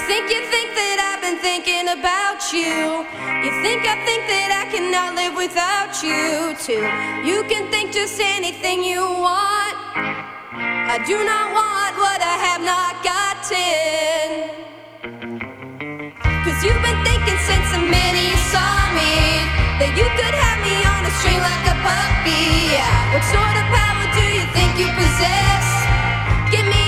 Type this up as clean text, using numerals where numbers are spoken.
think that I've been thinking about you. I think that I cannot live without you too. You can think just anything you want. I do not want what I have not gotten. 'Cause you've been thinking since the minute you saw me that you could have me on a string like a puppy. Yeah. What sort of power do you think you possess? Give me